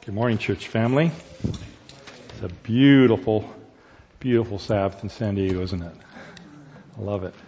Good morning, church family. It's a beautiful, beautiful Sabbath in San Diego, isn't it? I love it.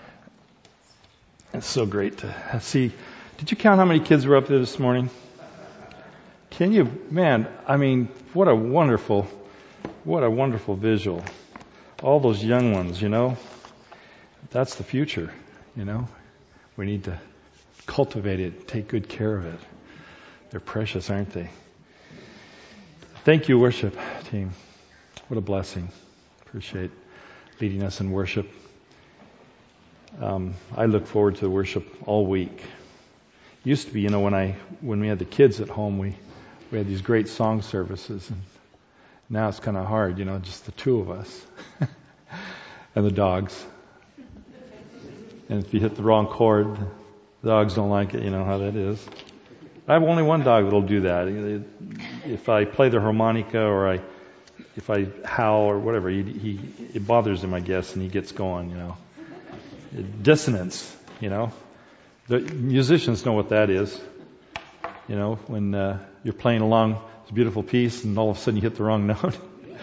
It's so great to see. Did you count how many kids were up there this morning? Can you? Man, I mean, what a wonderful visual. All those young ones, that's the future, We need to cultivate it, take good care of it. They're precious, aren't they? Thank you, worship team. What a blessing. Appreciate leading us in worship. I look forward to worship all week. Used to be, when we had the kids at home, we had these great song services, and now it's kind of hard, just the two of us and the dogs. And if you hit the wrong chord, the dogs don't like it. You know how that is. I have only one dog that'll do that. If I play the harmonica or if I howl or whatever, it bothers him, I guess, and he gets going. Dissonance. The musicians know what that is. When you're playing along this beautiful piece and all of a sudden you hit the wrong note.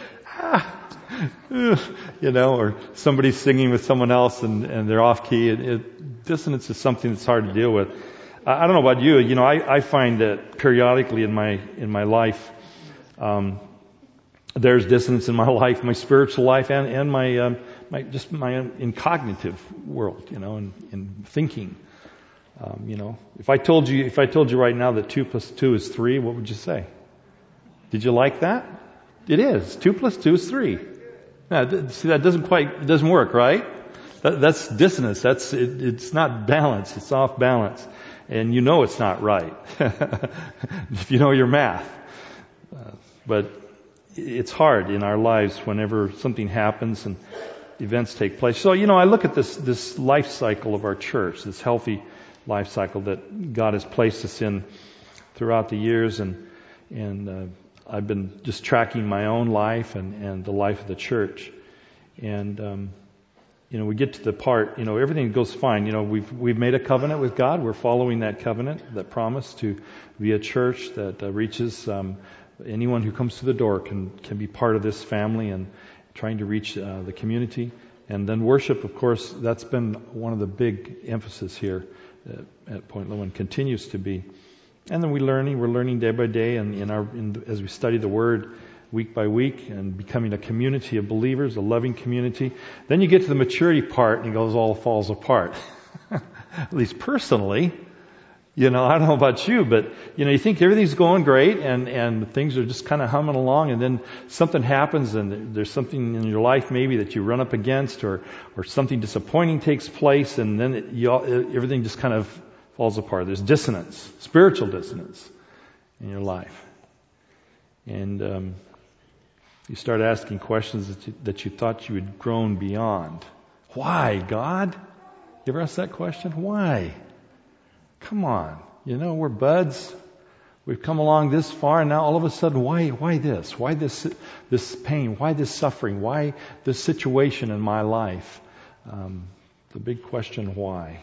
Or somebody's singing with someone else and they're off key. Dissonance is something that's hard to deal with. I don't know about you. I find that periodically in my life, there's dissonance in my life, my spiritual life, and my in cognitive world, in thinking. If I told you right now that 2 + 2 is 3, what would you say? Did you like that? It is. 2 + 2 is 3. Now, see, it doesn't work, right? That's dissonance. It's not balanced. It's off balance. And it's not right. If you know your math. But it's hard in our lives whenever something happens and events take place. So, I look at this life cycle of our church, this healthy life cycle that God has placed us in throughout the years, and I've been just tracking my own life and the life of the church. And we get to the part, everything goes fine. We've made a covenant with God. We're following that covenant, that promise to be a church that reaches anyone who comes to the door can be part of this family and trying to reach the community. And then worship, of course, that's been one of the big emphasis here at Point Loma, continues to be. And then we're learning day by day, and as we study the Word week by week, and becoming a community of believers, a loving community. Then you get to the maturity part, and it all falls apart. At least personally, I don't know about you, but you think everything's going great, and things are just kind of humming along, and then something happens, and there's something in your life maybe that you run up against, or something disappointing takes place, and then everything just kind of falls apart. There's dissonance, spiritual dissonance in your life. And you start asking questions that you thought you had grown beyond. Why, God? You ever ask that question? Why? Come on. We're buds. We've come along this far, and now all of a sudden, why this? Why this pain? Why this suffering? Why this situation in my life? The big question, why?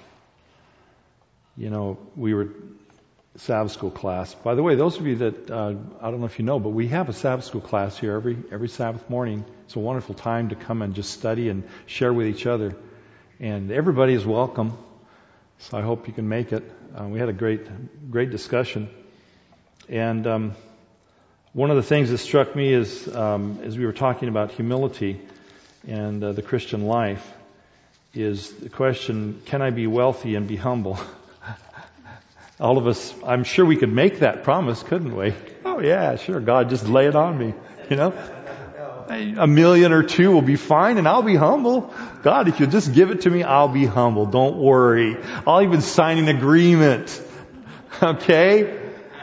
We were Sabbath school class. By the way, those of you that, I don't know if you know, but we have a Sabbath school class here every Sabbath morning. It's a wonderful time to come and just study and share with each other. And everybody is welcome. So I hope you can make it. We had a great discussion. And one of the things that struck me is, as we were talking about humility and the Christian life, is the question, can I be wealthy and be humble? All of us, I'm sure we could make that promise, couldn't we? Oh yeah, sure, God, just lay it on me, $1 million or $2 will be fine, and I'll be humble. God, if you'll just give it to me, I'll be humble. Don't worry. I'll even sign an agreement. Okay?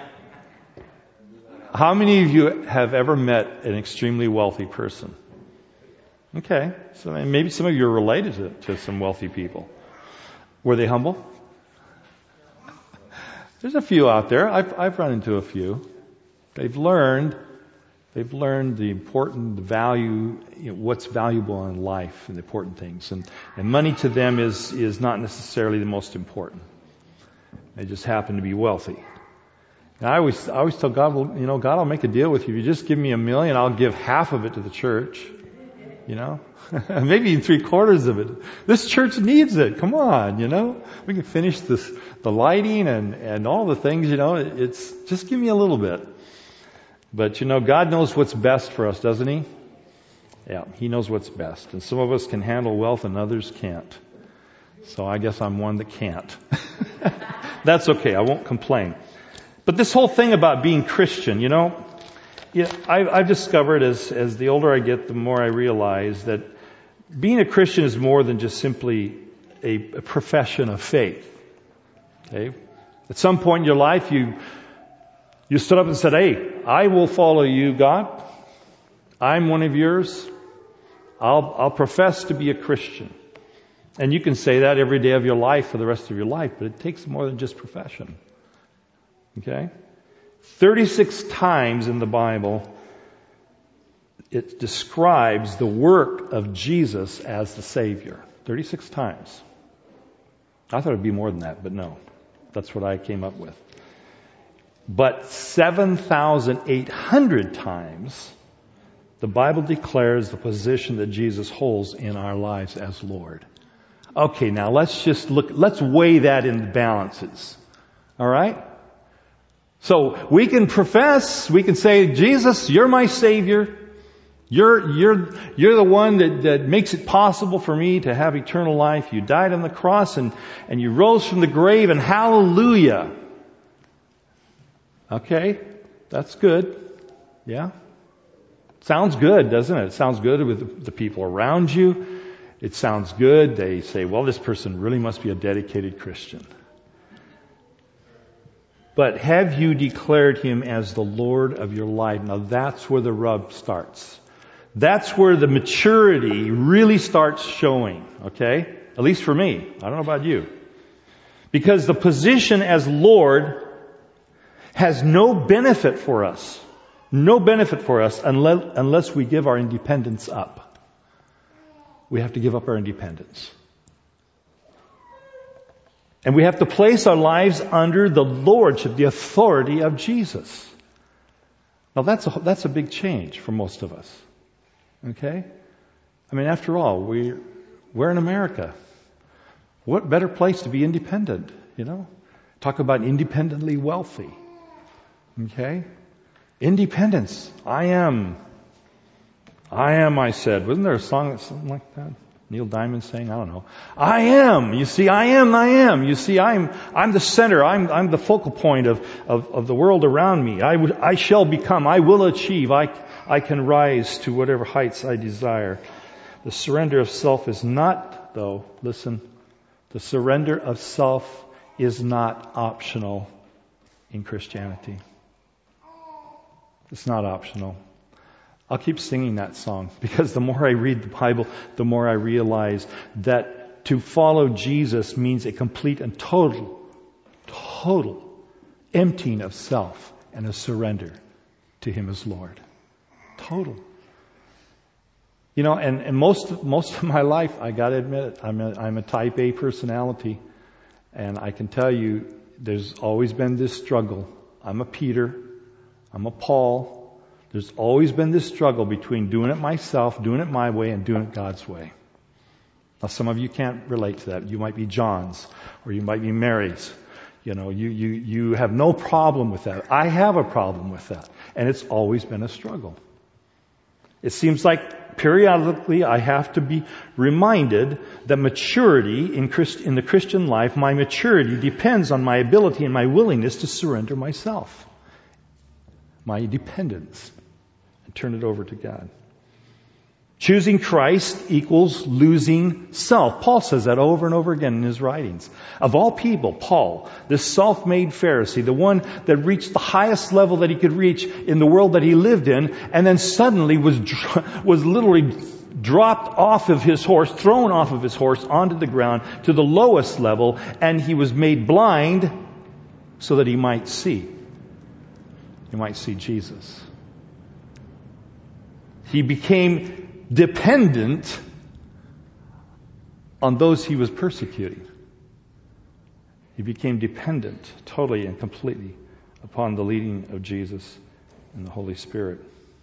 How many of you have ever met an extremely wealthy person? Okay, so maybe some of you are related to some wealthy people. Were they humble? There's a few out there. I've run into a few. They've learned the important value, what's valuable in life and the important things. And money to them is not necessarily the most important. They just happen to be wealthy. And I always tell God, well, God will make a deal with you. If you just give me $1 million, I'll give half of it to the church. Maybe even 3/4 of it. This church needs it. Come on, We can finish the lighting and all the things, It's just give me a little bit. But God knows what's best for us, doesn't He? Yeah, He knows what's best. And some of us can handle wealth and others can't. So I guess I'm one that can't. That's okay. I won't complain. But this whole thing about being Christian, I've discovered as the older I get, the more I realize that being a Christian is more than just simply a profession of faith. Okay? At some point in your life, you stood up and said, hey, I will follow you, God. I'm one of yours. I'll profess to be a Christian. And you can say that every day of your life for the rest of your life, but it takes more than just profession. Okay? 36 times in the Bible, it describes the work of Jesus as the Savior. 36 times. I thought it'd be more than that, but no. That's what I came up with. But 7,800 times, the Bible declares the position that Jesus holds in our lives as Lord. Okay, now let's weigh that in balances. All right? So we can profess, we can say, Jesus, you're my Savior. You're the one that makes it possible for me to have eternal life. You died on the cross and you rose from the grave, and hallelujah. Okay, that's good. Yeah. Sounds good, doesn't it? It sounds good with the people around you. It sounds good. They say, well, this person really must be a dedicated Christian. But have you declared Him as the Lord of your life? Now that's where the rub starts. That's where the maturity really starts showing, okay? At least for me. I don't know about you. Because the position as Lord has no benefit for us. No benefit for us unless we give our independence up. We have to give up our independence. And we have to place our lives under the lordship, the authority of Jesus. Now that's a big change for most of us. Okay? I mean, after all, we're in America. What better place to be independent, Talk about independently wealthy. Okay? Independence. I am, I said. Wasn't there a song that's something like that? Neil Diamond saying, I don't know. I am. You see, I am. You see, I'm the center. I'm the focal point of the world around me. I shall become. I will achieve. I can rise to whatever heights I desire. The surrender of self is not, though, listen, the surrender of self is not optional in Christianity. It's not optional. I'll keep singing that song because the more I read the Bible, the more I realize that to follow Jesus means a complete and total emptying of self and a surrender to Him as Lord. Total. And most of my life, I got to admit it, I'm a type A personality, and I can tell you, there's always been this struggle. I'm a Peter, I'm a Paul. There's always been this struggle between doing it myself, doing it my way, and doing it God's way. Now, some of you can't relate to that. You might be John's, or you might be Mary's. You have no problem with that. I have a problem with that, and it's always been a struggle. It seems like periodically I have to be reminded that maturity in the Christian life, my maturity depends on my ability and my willingness to surrender myself, my dependence, and turn it over to God. Choosing Christ equals losing self. Paul says that over and over again in his writings. Of all people, Paul, this self-made Pharisee, the one that reached the highest level that he could reach in the world that he lived in, and then suddenly was literally dropped off of his horse, thrown off of his horse onto the ground to the lowest level, and he was made blind so that he might see. He might see Jesus. He became dependent on those he was persecuting. He became dependent totally and completely upon the leading of Jesus and the Holy Spirit.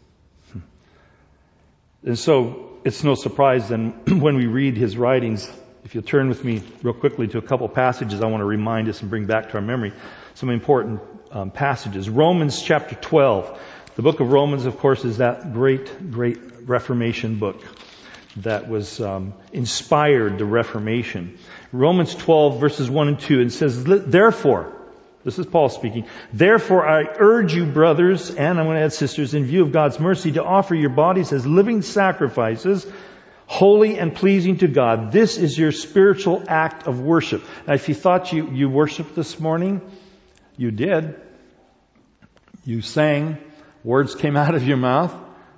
And so it's no surprise then when we read his writings, if you'll turn with me real quickly to a couple passages I want to remind us and bring back to our memory some important passages. Romans chapter 12. The book of Romans, of course, is that great Reformation book that was inspired the Reformation. Romans 12 verses 1 and 2, it says, therefore, this is Paul speaking, therefore I urge you, brothers, and I'm going to add sisters, in view of God's mercy, to offer your bodies as living sacrifices, holy and pleasing to God. This is your spiritual act of worship. Now, if you thought you worshiped this morning, you did. You sang. Words came out of your mouth.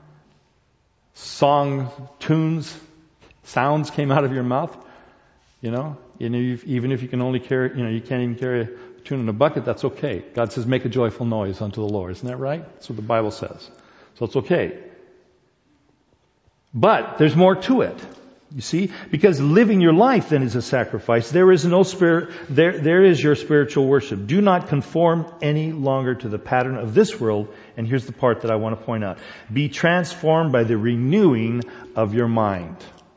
Tunes, sounds came out of your mouth. Even if you can only carry, you can't even carry a tune in a bucket, that's okay. God says, make a joyful noise unto the Lord. Isn't that right? That's what the Bible says. So it's okay. But there's more to it. You see? Because living your life then is a sacrifice. There is no spirit, there is your spiritual worship. Do not conform any longer to the pattern of this world. And here's the part that I want to point out. Be transformed by the renewing of your mind.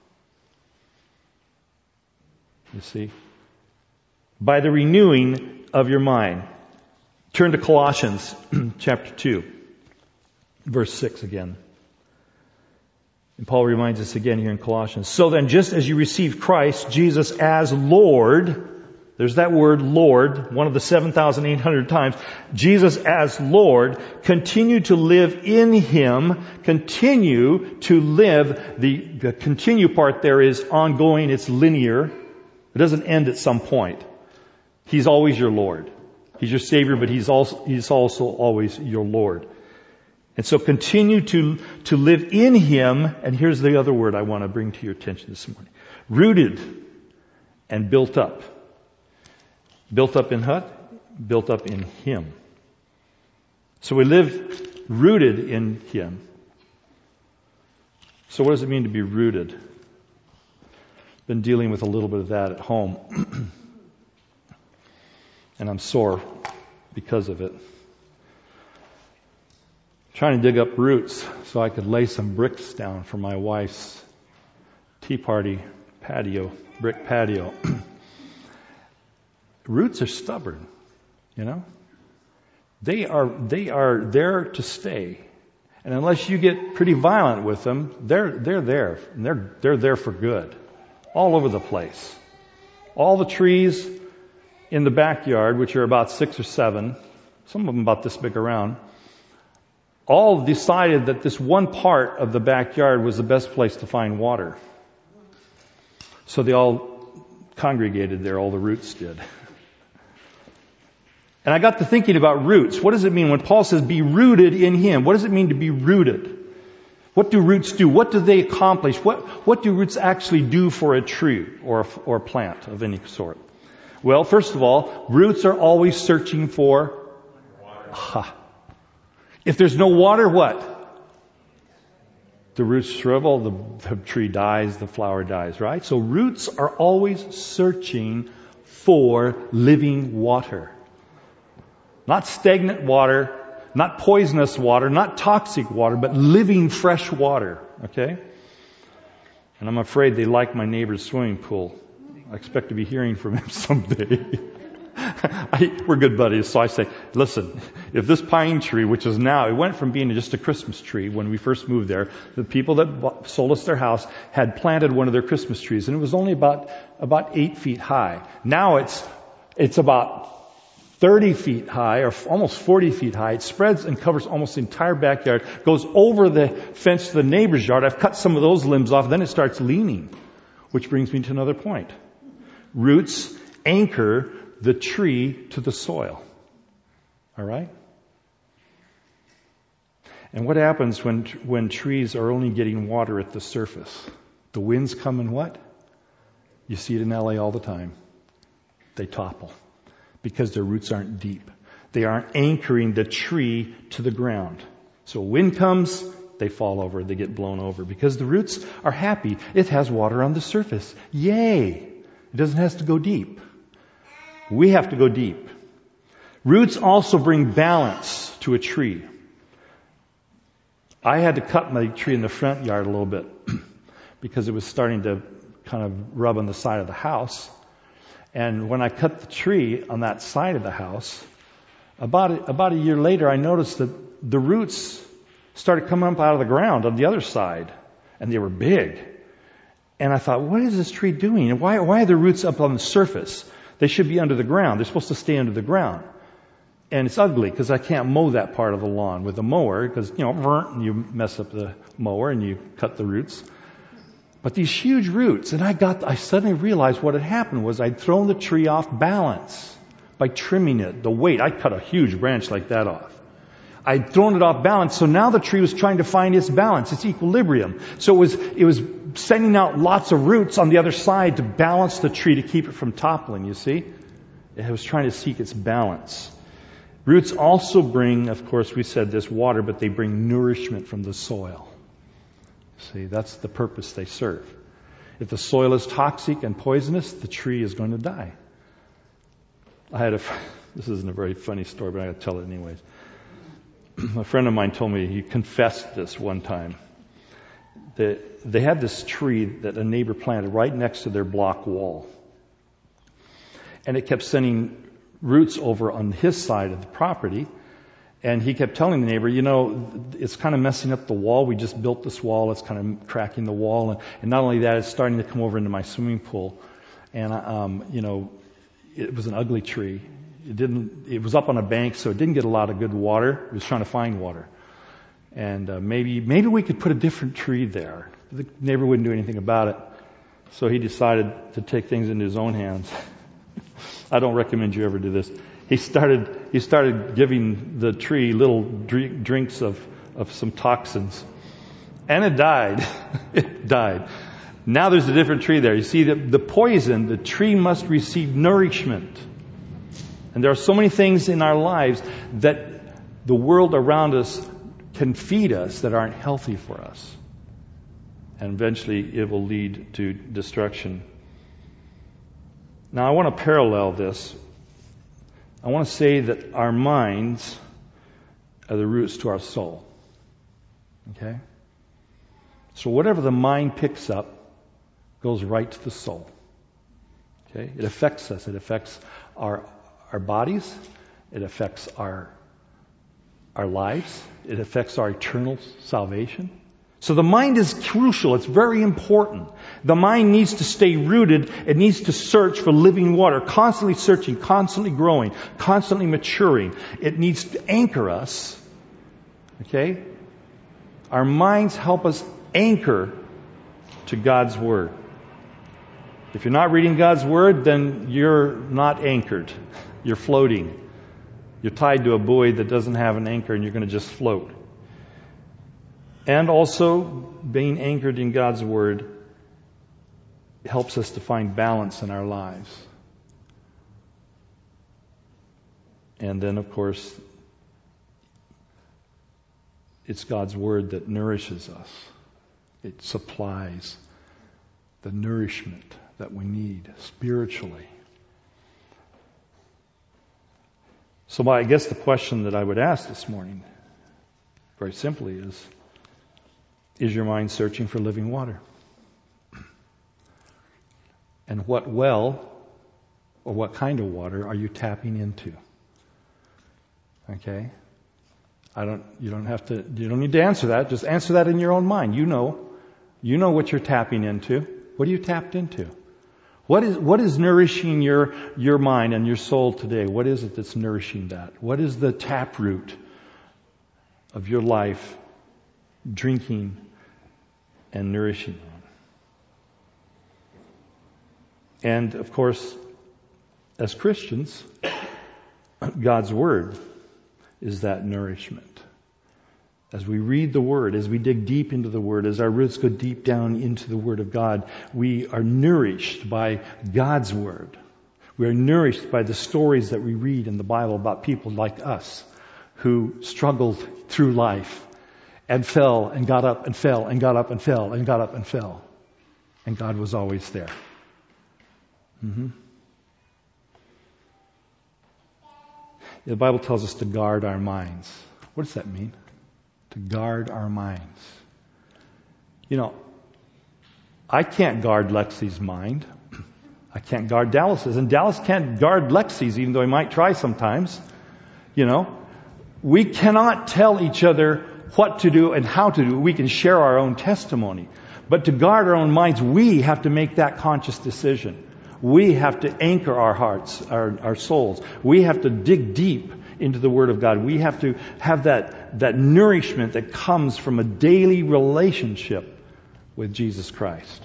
You see? By the renewing of your mind. Turn to Colossians chapter 2, verse 6 again. And Paul reminds us again here in Colossians. So then, just as you received Christ Jesus as Lord, there's that word Lord, one of the 7,800 times, Jesus as Lord, continue to live in Him, continue to live, the continue part there is ongoing, it's linear. It doesn't end at some point. He's always your Lord. He's your Savior, but He's also always your Lord. And so continue to live in Him, and here's the other word I want to bring to your attention this morning. Rooted and built up. Built up in what? Built up in Him. So we live rooted in Him. So what does it mean to be rooted? Been dealing with a little bit of that at home. And I'm sore because of it. Trying to dig up roots so I could lay some bricks down for my wife's tea party patio, brick patio. Roots are stubborn, They are there to stay. And unless you get pretty violent with them, they're there. And they're there for good. All over the place. All the trees in the backyard, which are about 6 or 7, some of them about this big around, all decided that this one part of the backyard was the best place to find water. So they all congregated there, all the roots did. And I got to thinking about roots. What does it mean when Paul says be rooted in Him? What does it mean to be rooted? What do roots do? What do they accomplish? What do roots actually do for a tree or a plant of any sort? Well, first of all, roots are always searching for water. If there's no water, what? The roots shrivel, the tree dies, the flower dies, right? So roots are always searching for living water. Not stagnant water, not poisonous water, not toxic water, but living fresh water, okay? And I'm afraid they like my neighbor's swimming pool. I expect to be hearing from him someday. We're good buddies, so I say, listen, if this pine tree, which is now, it went from being just a Christmas tree when we first moved there, the people that sold us their house had planted one of their Christmas trees, and it was only about 8 feet high. Now it's about 30 feet high, or almost 40 feet high. It spreads and covers almost the entire backyard, goes over the fence to the neighbor's yard. I've cut some of those limbs off, then it starts leaning, which brings me to another point. Roots anchor the tree to the soil. All right? And what happens when trees are only getting water at the surface? The winds come and what? You see it in LA all the time. They topple because their roots aren't deep. They aren't anchoring the tree to the ground. So wind comes, they fall over, they get blown over because the roots are happy. It has water on the surface. Yay! It doesn't have to go deep. We have to go deep. Roots also bring balance to a tree. I had to cut my tree in the front yard a little bit because it was starting to kind of rub on the side of the house. And when I cut the tree on that side of the house, about a year later, I noticed that the roots started coming up out of the ground on the other side, and they were big. And I thought, what is this tree doing? And why are the roots up on the surface? They should be under the ground. They're supposed to stay under the ground. And it's ugly because I can't mow that part of the lawn with a mower because, you mess up the mower and you cut the roots. But these huge roots, and I suddenly realized what had happened was I'd thrown the tree off balance by trimming it. The weight, I cut a huge branch like that off. I'd thrown it off balance, so now the tree was trying to find its balance, its equilibrium. So it was sending out lots of roots on the other side to balance the tree to keep it from toppling, you see? It was trying to seek its balance. Roots also bring, of course, we said this, water, but they bring nourishment from the soil. See, that's the purpose they serve. If the soil is toxic and poisonous, the tree is going to die. This isn't a very funny story, but I got to tell it anyways. A friend of mine told me, he confessed this one time. They had this tree that a neighbor planted right next to their block wall. And it kept sending roots over on his side of the property. And he kept telling the neighbor, it's kind of messing up the wall. We just built this wall. It's kind of cracking the wall. And not only that, it's starting to come over into my swimming pool. And, it was an ugly tree. It was up on a bank, so it didn't get a lot of good water. It was trying to find water. And maybe we could put a different tree there. The neighbor wouldn't do anything about it. So he decided to take things into his own hands. I don't recommend you ever do this. He started giving the tree little drinks of some toxins. And it died. It died. Now there's a different tree there. You see, the poison, the tree must receive nourishment. And there are so many things in our lives that the world around us can feed us that aren't healthy for us. And eventually it will lead to destruction. Now I want to parallel this. I want to say that our minds are the roots to our soul. Okay? So whatever the mind picks up goes right to the soul. Okay? It affects us. It affects our bodies. It affects our lives. It affects our eternal salvation. So the mind is crucial. It's very important. The mind needs to stay rooted. It needs to search for living water, constantly searching, constantly growing, constantly maturing. It needs to anchor us. Okay? Our minds help us anchor to God's Word. If you're not reading God's Word, then you're not anchored. You're floating. You're tied to a buoy that doesn't have an anchor and you're going to just float. And also, being anchored in God's Word helps us to find balance in our lives. And then, of course, it's God's Word that nourishes us. It supplies the nourishment that we need spiritually. So I guess the question that I would ask this morning, very simply, is your mind searching for living water? And what well or what kind of water are you tapping into? Okay? You don't need to answer that. Just answer that in your own mind. You know what you're tapping into. What are you tapped into? What is nourishing your mind and your soul today? What is it that's nourishing that? What is the taproot of your life drinking and nourishing? And of course, as Christians, God's Word is that nourishment. As we read the Word, as we dig deep into the Word, as our roots go deep down into the Word of God, we are nourished by God's Word. We are nourished by the stories that we read in the Bible about people like us who struggled through life and fell and got up and fell and got up and fell and got up and fell. And God was always there. The Bible tells us to guard our minds. What does that mean? To guard our minds. You know, I can't guard Lexi's mind. I can't guard Dallas's. And Dallas can't guard Lexi's, even though he might try sometimes. You know, we cannot tell each other what to do and how to do. We can share our own testimony. But to guard our own minds, we have to make that conscious decision. We have to anchor our hearts, our souls. We have to dig deep into the Word of God. We have to have that nourishment that comes from a daily relationship with Jesus Christ.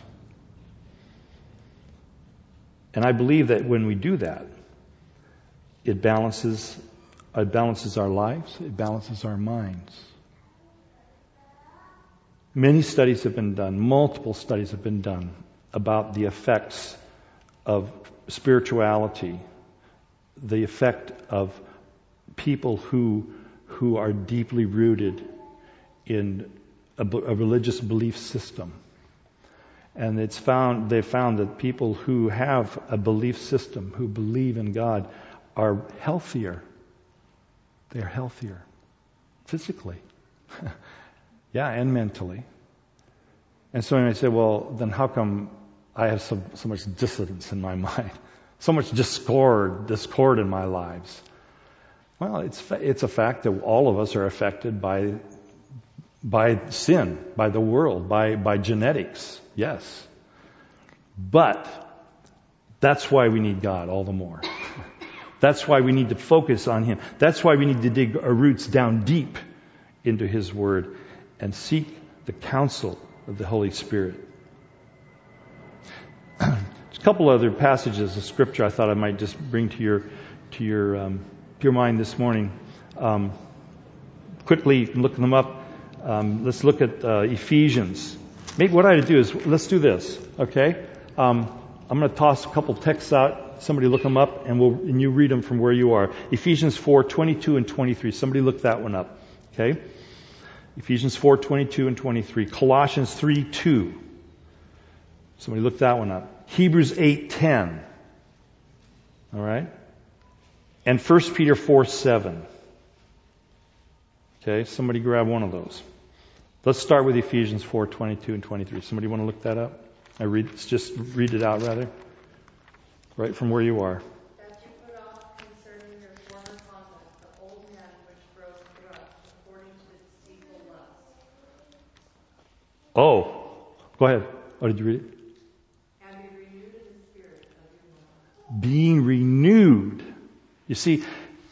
And I believe that when we do that, it balances our lives, it balances our minds. Many studies have been done, multiple studies have been done about the effects of spirituality, the effect of people who are deeply rooted in a religious belief system. And they've found that people who have a belief system, who believe in God, are healthier. They're healthier physically. Yeah, and mentally. And so I say, well, then how come I have so much dissonance in my mind? So much discord in my lives? Well, it's a fact that all of us are affected by sin, by the world, by genetics. Yes. But that's why we need God all the more. That's why we need to focus on Him. That's why we need to dig our roots down deep into His Word and seek the counsel of the Holy Spirit. There's a couple other passages of Scripture I thought I might just bring to your mind this morning. Quickly, look them up. Let's look at Ephesians. Maybe what I ought to do is, let's do this, okay? I'm going to toss a couple texts out. Somebody look them up, and you read them from where you are. Ephesians 4:22 and 23. Somebody look that one up, okay? Ephesians 4:22 and 23. Colossians 3:2. Somebody look that one up. Hebrews 8:10. All right? And 1 Peter 4:7. Okay, somebody grab one of those. Let's start with Ephesians 4:22 and 23. Somebody want to look that up? Just read it out rather. Right from where you are. That you put off concerning your former conduct, the old man which grows corrupt, according to the deceitful lust. Oh, go ahead. Oh, did you read it? And be renewed in the spirit of your mind. Being renewed. You see,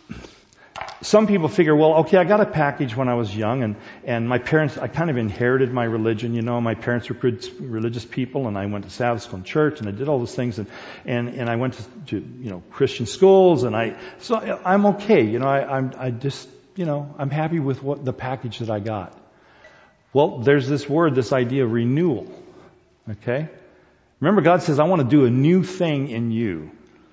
some people figure, well, okay, I got a package when I was young, and my parents, I kind of inherited my religion, you know. My parents were good religious people, and I went to Sabbath school and church, and I did all those things, and I went to Christian schools, so I'm okay, you know. I just, I'm happy with what the package that I got. Well, there's this word, this idea of renewal. Okay? Remember, God says, I want to do a new thing in you.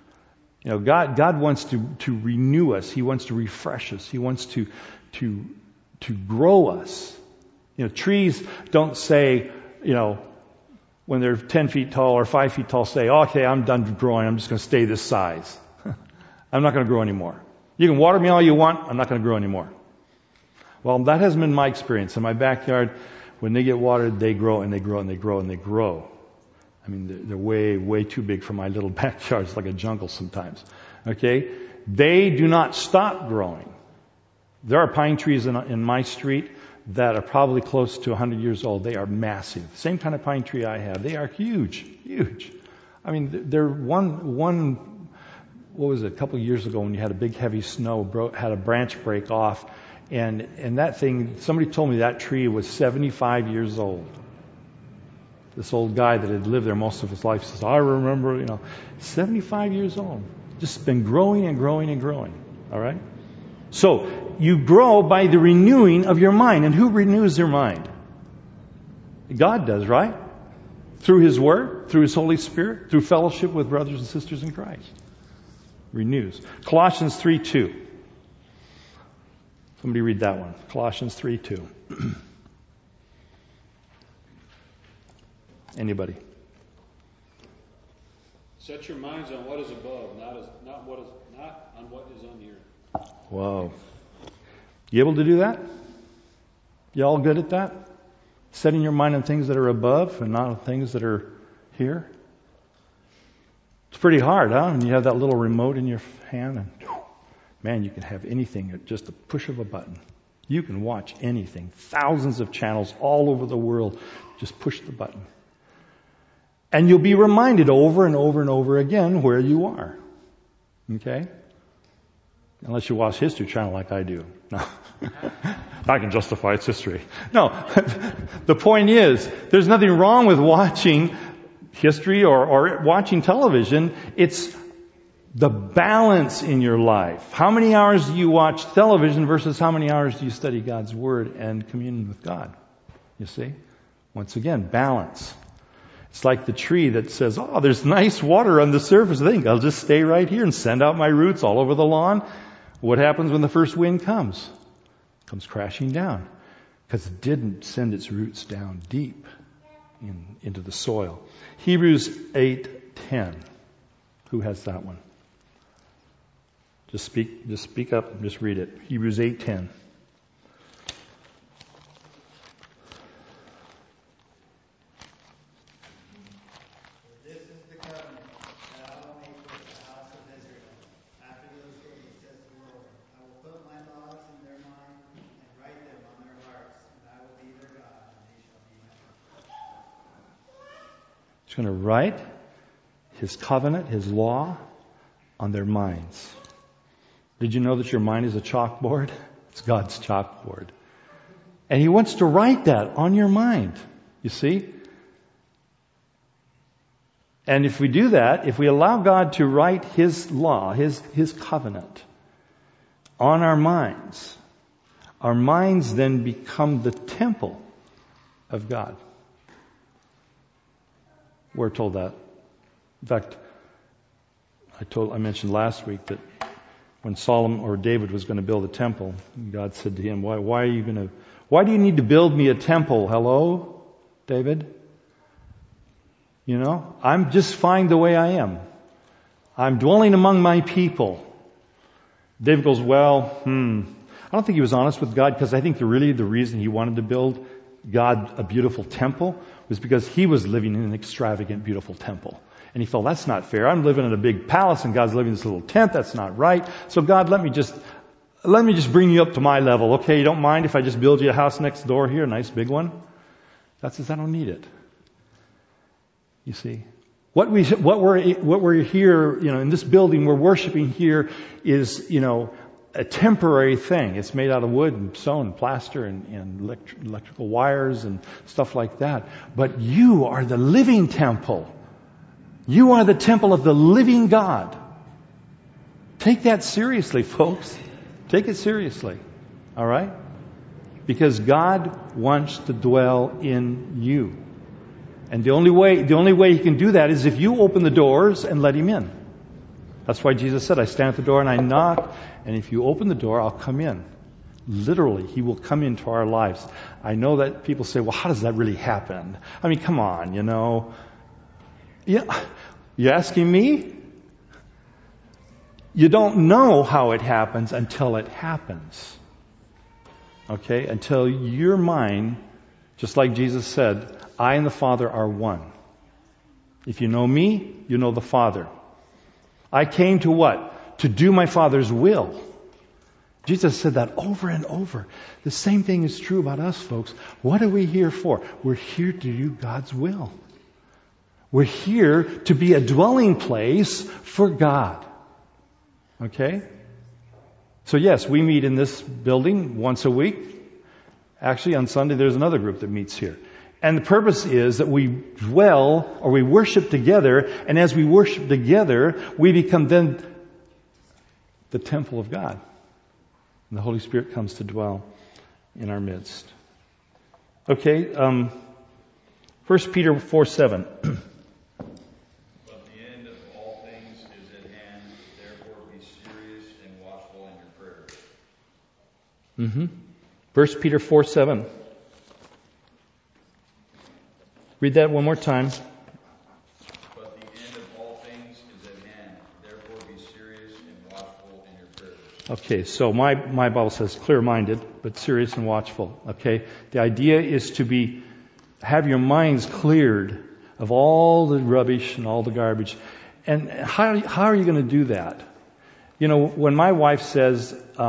God wants to renew us. He wants to refresh us. He wants to grow us. Trees don't say, when they're 10 feet tall or 5 feet tall, say, okay, I'm done growing. I'm just going to stay this size. I'm not going to grow anymore. You can water me all you want. I'm not going to grow anymore. Well, that hasn't been my experience. In my backyard, when they get watered, they grow and they grow and they grow and they grow. I mean, they're way, way too big for my little backyard. It's like a jungle sometimes. Okay? They do not stop growing. There are pine trees in my street that are probably close to 100 years old. They are massive. Same kind of pine tree I have. They are huge, huge. I mean, they're what was it, a couple of years ago when you had a big heavy snow, had a branch break off, and that thing, somebody told me that tree was 75 years old. This old guy that had lived there most of his life says, I remember, 75 years old. Just been growing and growing and growing. All right? So, you grow by the renewing of your mind. And who renews your mind? God does, right? Through His Word, through His Holy Spirit, through fellowship with brothers and sisters in Christ. Renews. Colossians 3:2. Somebody read that one. Colossians 3:2. Anybody? Set your minds on what is above, not on what is on the earth. Whoa. You able to do that? You all good at that? Setting your mind on things that are above and not on things that are here? It's pretty hard, huh? When you have that little remote in your hand and man, you can have anything at just a push of a button. You can watch anything. Thousands of channels all over the world. Just push the button. And you'll be reminded over and over and over again where you are. Okay? Unless you watch History Channel like I do. No. I can justify its history. No. The point is, there's nothing wrong with watching history or watching television. It's the balance in your life. How many hours do you watch television versus how many hours do you study God's Word and communion with God? You see? Once again, balance. It's like the tree that says, oh, there's nice water on the surface. I think I'll just stay right here and send out my roots all over the lawn. What happens when the first wind comes? It comes crashing down because it didn't send its roots down deep into the soil. Hebrews 8:10. Who has that one? Just speak up and just read it. Hebrews 8:10. This is the covenant that I will make with the house of Israel. After those days, says the Lord, I will put my laws in their mind and write them on their hearts, and I will be their God, and they shall be my people. He's going to write His covenant, His law, on their minds. Did you know that your mind is a chalkboard? It's God's chalkboard. And He wants to write that on your mind. You see? And if we do that, if we allow God to write His law, His covenant on our minds then become the temple of God. We're told that. In fact, I mentioned last week that when Solomon or David was going to build a temple, God said to him, why do you need to build me a temple? Hello, David? You know, I'm just fine the way I am. I'm dwelling among my people. David goes, I don't think he was honest with God, because I think the reason he wanted to build God a beautiful temple was because he was living in an extravagant, beautiful temple. And he felt, that's not fair. I'm living in a big palace and God's living in this little tent. That's not right. So God, let me just bring you up to my level. Okay, you don't mind if I just build you a house next door here, a nice big one? God says, I don't need it. You see, what we're here, in this building, we're worshiping here is, a temporary thing. It's made out of wood and sewn plaster and electrical wires and stuff like that. But you are the living temple. You are the temple of the living God. Take that seriously, folks. Take it seriously. All right? Because God wants to dwell in you. And the only way He can do that is if you open the doors and let Him in. That's why Jesus said, I stand at the door and I knock, and if you open the door, I'll come in. Literally, He will come into our lives. I know that people say, well, how does that really happen? I mean, come on, Yeah, you asking me? You don't know how it happens until it happens. Okay? Until your mind, just like Jesus said, I and the Father are one. If you know me, you know the Father. I came to what? To do my Father's will. Jesus said that over and over. The same thing is true about us, folks. What are we here for? We're here to do God's will. We're here to be a dwelling place for God. Okay? So yes, we meet in this building once a week. Actually, on Sunday, there's another group that meets here. And the purpose is that we dwell, or we worship together, and as we worship together, we become then the temple of God. And the Holy Spirit comes to dwell in our midst. Okay, 1 Peter 4:7. But the end of all things is at hand, therefore be serious and watchful in your prayers. 1 Peter 4:7. Read that one more time. But the end of all things is at hand, therefore be serious and watchful in your prayers. Okay, so my Bible says clear-minded, but serious and watchful. Okay, the idea is to have your minds cleared of all the rubbish and all the garbage. And how are you going to do that? You know, when my wife says,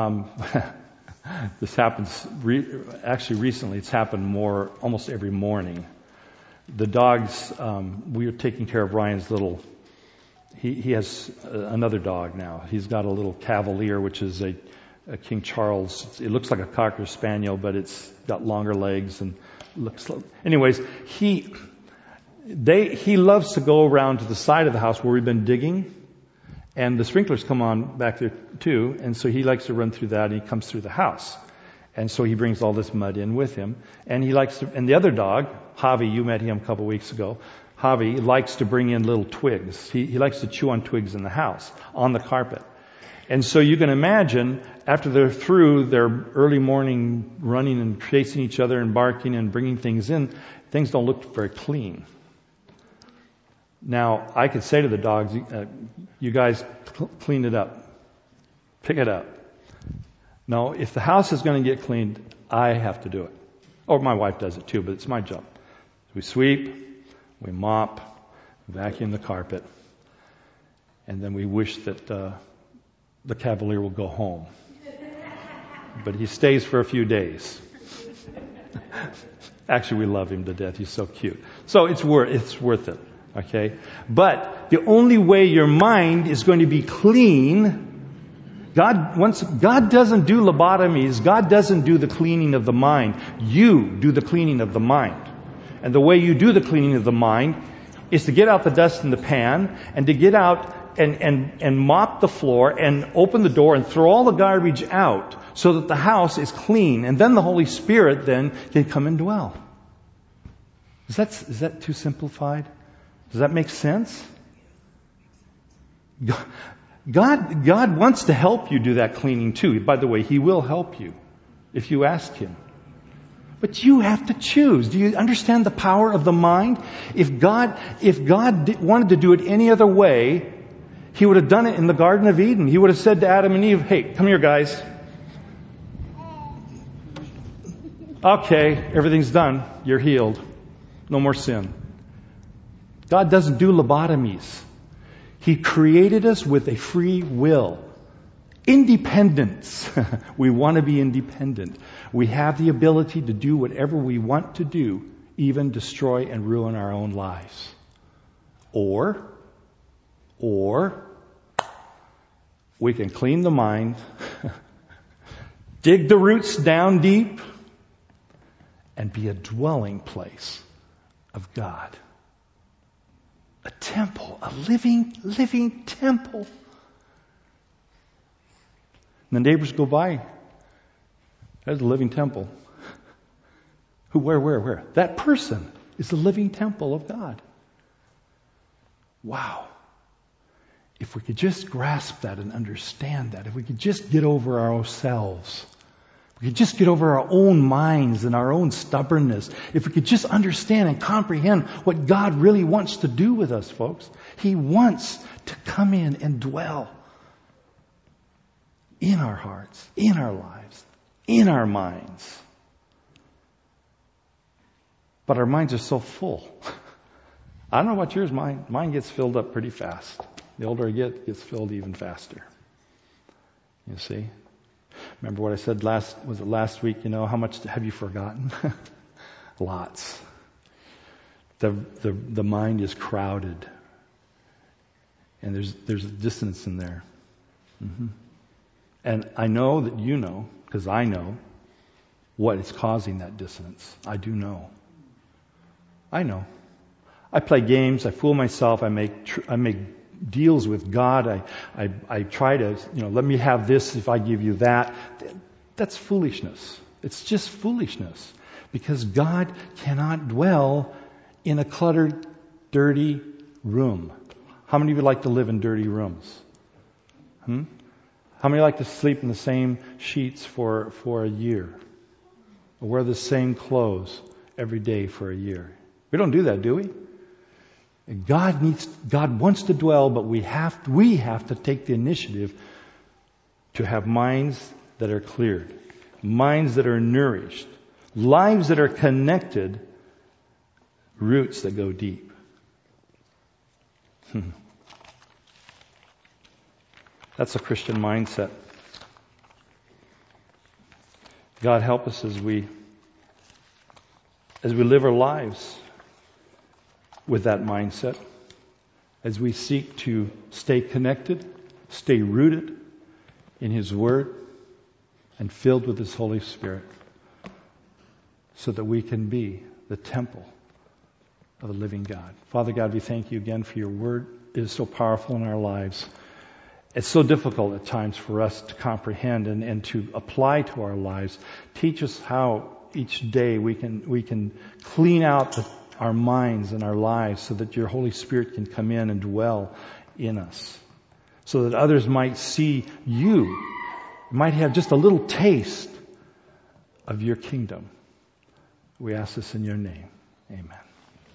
this happens, actually recently it's happened more, almost every morning. The dogs, we are taking care of Ryan's little, he has another dog now. He's got a little Cavalier, which is a King Charles. It looks like a Cocker Spaniel, but it's got longer legs and looks like, anyways, he loves to go around to the side of the house where we've been digging, and the sprinklers come on back there too, and so he likes to run through that, and he comes through the house. And so he brings all this mud in with him. And and the other dog, Javi, you met him a couple weeks ago, Javi likes to bring in little twigs. He likes to chew on twigs in the house, on the carpet. And so you can imagine, after they're through their early morning running and chasing each other and barking and bringing things in, things don't look very clean. Now, I could say to the dogs, you guys clean it up. Pick it up. No, if the house is going to get cleaned, I have to do it. Or my wife does it too, but it's my job. We sweep, we mop, vacuum the carpet, and then we wish that the Cavalier will go home. But he stays for a few days. Actually, we love him to death. He's so cute. So it's worth it. Okay? But the only way your mind is going to be clean, God doesn't do lobotomies. God doesn't do the cleaning of the mind. You do the cleaning of the mind. And the way you do the cleaning of the mind is to get out the dust in the pan and to get out and mop the floor and open the door and throw all the garbage out so that the house is clean. And then the Holy Spirit then can come and dwell. Is that too simplified? Does that make sense? God wants to help you do that cleaning too. By the way, He will help you if you ask Him. But you have to choose. Do you understand the power of the mind? If God wanted to do it any other way, He would have done it in the Garden of Eden. He would have said to Adam and Eve, hey, come here guys. Okay, everything's done. You're healed. No more sin. God doesn't do lobotomies. He created us with a free will. Independence. We want to be independent. We have the ability to do whatever we want to do, even destroy and ruin our own lives. Or we can clean the mind, dig the roots down deep, and be a dwelling place of God. A temple, a living temple. And the neighbors go by. There's a living temple. Who, where? That person is the living temple of God. Wow. If we could just grasp that and understand that, if we could just get over ourselves, if we could just get over our own minds and our own stubbornness, if we could just understand and comprehend what God really wants to do with us, folks. He wants to come in and dwell in our hearts, in our lives, in our minds. But our minds are so full. I don't know about yours, mine gets filled up pretty fast. The older I get, it gets filled even faster. You see? Remember what I said last week, how much have you forgotten? Lots. The mind is crowded. And there's a dissonance in there. Mm-hmm. And I know that you know, because I know what is causing that dissonance. I do know. I know. I play games, I fool myself, I make deals with God. I try to, let me have this if I give you that. That's foolishness. It's just foolishness. Because God cannot dwell in a cluttered, dirty room. How many of you like to live in dirty rooms? How many like to sleep in the same sheets for a year? Or wear the same clothes every day for a year? We don't do that, do we? God wants to dwell, but we have to take the initiative to have minds that are cleared, minds that are nourished, lives that are connected, roots that go deep. That's a Christian mindset. God, help us as we live our lives with that mindset, as we seek to stay connected, stay rooted in His Word, and filled with His Holy Spirit, so that we can be the temple of the living God. Father God, we thank You again for Your Word. It is so powerful in our lives. It's so difficult at times for us to comprehend and to apply to our lives. Teach us how each day we can clean out our minds and our lives so that Your Holy Spirit can come in and dwell in us, so that others might see You, might have just a little taste of Your kingdom. We ask this in Your name. Amen.